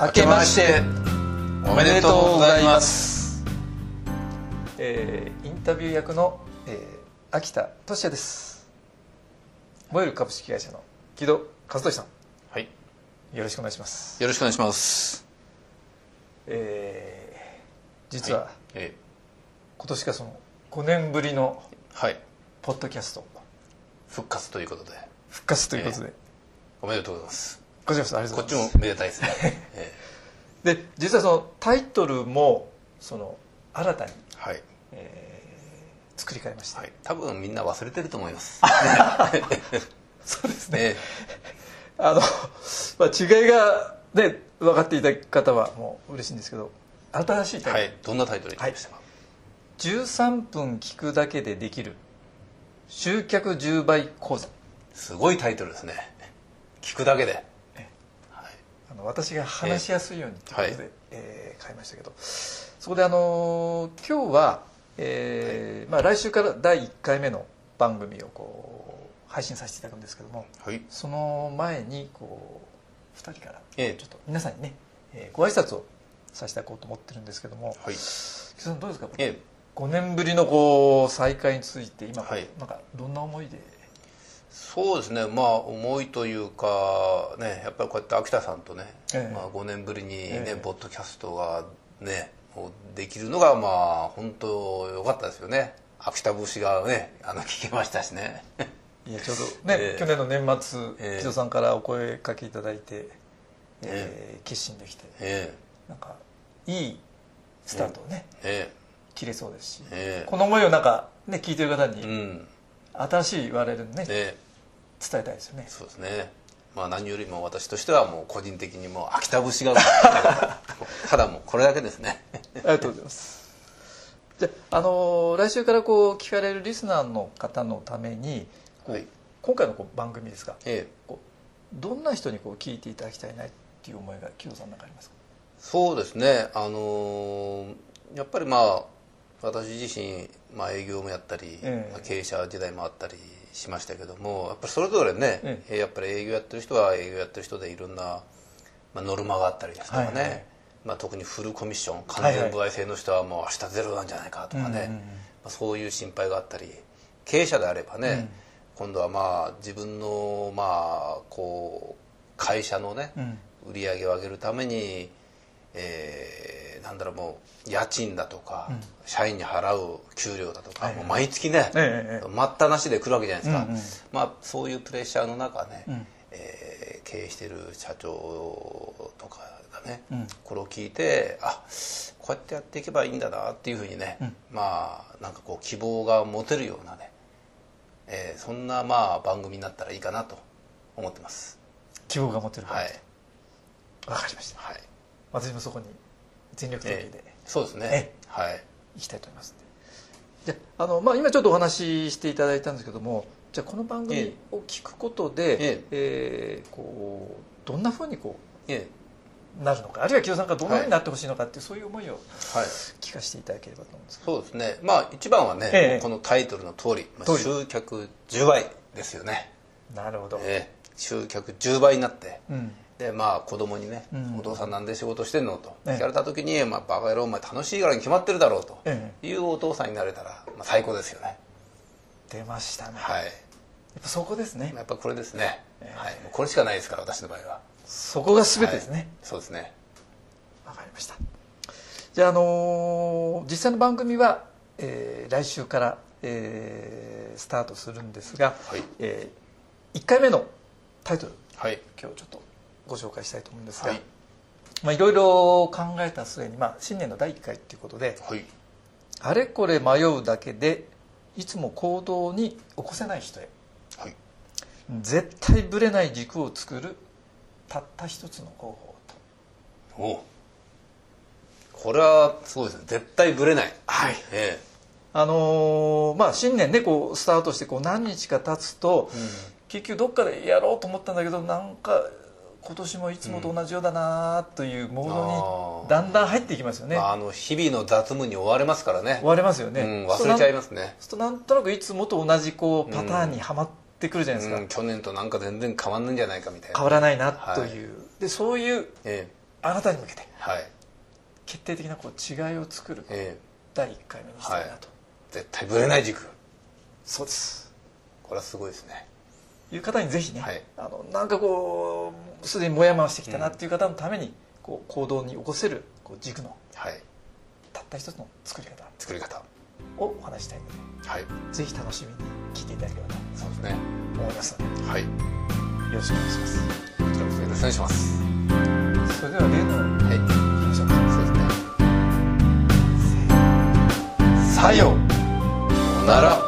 明けましておめでとうございます。 インタビュー役の、秋田俊也です。モエル株式会社の木戸和俊さん、 はい、 よろしくお願いします。 よろしくお願いします。 実は、 はい、 今年がその5年ぶりのはい、 ポッドキャスト復活ということで、 おめでとうございます。 こちらこそありがとうこございます。 っちもめでたいですね。 で実はそのタイトルもその新たに、 はい、 作り変えました、 はい、多分みんな忘れてると思います。 そうですね。違いがね分かっていただく方はもう嬉しいんですけど、新しいタイトル、 はい、どんなタイトルにしましたか。 13分聞くだけでできる集客10倍講座。 すごいタイトルですね。聞くだけで、 私が話しやすいようにということで、変えましたけど、そこで今日は、来週から第1回目の番組をこう配信させていただくんですけども、 はい、 その前にこう2人からちょっと皆さんにね、ご挨拶をさせていただこうと思ってるんですけども、 はい、 木戸さんどうですか、5年ぶりのこう再会について今、なんかどんな思いで。 そうですね、思いというかね、やっぱりこうやって秋田さんとね、5年ぶりにね、ポッドキャストがねもうできるのが本当良かったですよね。秋田節がね聞けましたしね。 いやちょうどね、去年の年末、木戸さんからお声かけいただいて、決心できて、なんかいいスタートをね、切れそうですし、この思いをなんかね聞いてる方に、新しい我々にね、伝えたいですよね。 そうですね。何よりも私としてはもう個人的にもう秋田節がただもうこれだけですね。 ありがとうございます。じゃあ、来週からこう聞かれるリスナーの方のために、今回の番組ですが、どんな人にこう聞いていただきたいなっていう思いが木戸さんなんかありますか。 そうですね、やっぱり私自身、営業もやったり、経営者時代もあったりしましたけども、やっぱりそれぞれね、やっぱり営業やってる人は営業やってる人でいろんな、ノルマがあったりですとかね、特にフルコミッション完全歩合制の人はもう明日ゼロなんじゃないかとかね、そういう心配があったり、経営者であればね、今度は自分のこう会社のね、売り上げを上げるためにもう家賃だとか、社員に払う給料だとか、もう毎月ね、待ったなしで来るわけじゃないですか。そういうプレッシャーの中ね、経営している社長とかがね、これを聞いて、こうやってやっていけばいいんだなっていうふうにね、なんかこう希望が持てるようなね、そんな番組になったらいいかなと思ってます。 希望が持てる。 はい、 わかりました。私もそこに全力投球で、 そうですね、 いきたいと思います。じゃあ、今ちょっとお話ししていただいたんですけども、じゃあこの番組を聞くことで、どんなふうになるのか、あるいは木戸さんがどんなふうになってほしいのかっていう、そういう思いを聞かせていただければと思うんですけど。 そうですね、一番はね、このタイトルの通り、集客10倍ですよね。 なるほど。 集客10倍になって、で子供にね、お父さんなんで仕事してんのと聞かれた時に、バカ野郎お前楽しいからに決まってるだろうというお父さんになれたら、最高ですよね。 出ましたね。やっぱそこですね。 やっぱこれですね。これしかないですから、私の場合は。 そこが全てですね。 そうですね。 わかりました。じゃあ、実際の番組は、来週から、スタートするんですが、1回目のタイトル、今日ちょっとご紹介したいと思うんですが、いろいろ考えた末に、新年の第1回ということで、あれこれ迷うだけでいつも行動に起こせない人へ、絶対ぶれない軸を作るたった一つの方法と。 これはそうですね、絶対ぶれない。 新年ねスタートして何日か経つと、結局どっかでやろうと思ったんだけど、なんか今年もいつもと同じようだなというモードにだんだん入っていきますよね。 日々の雑務に追われますからね。 追われますよね。 忘れちゃいますね。 そうするとなんとなくいつもと同じパターンにはまってくるじゃないですか。 去年となんか全然変わんないんじゃないかみたいな。 変わらないなという。でそういうあなたに向けて、 はい、 決定的なこう違いを作る、第1回目にしたいなと、 はい、絶対ぶれない軸。 そうです。 これはすごいですね。 いう方にぜひね、 はい、 なんかこうすでにもやもやしてきたなっていう方のために、こう行動に起こせるこう軸の、 はい、 たった一つの作り方をお話したいので、 はい、 ぜひ楽しみに聞いていただければとそうですね思いますので、 はい、 よろしくお願いします。 こちらこそよろしくお願いします。 それでは例の、 はい、 いきましょうか。 そうですね。さようなら。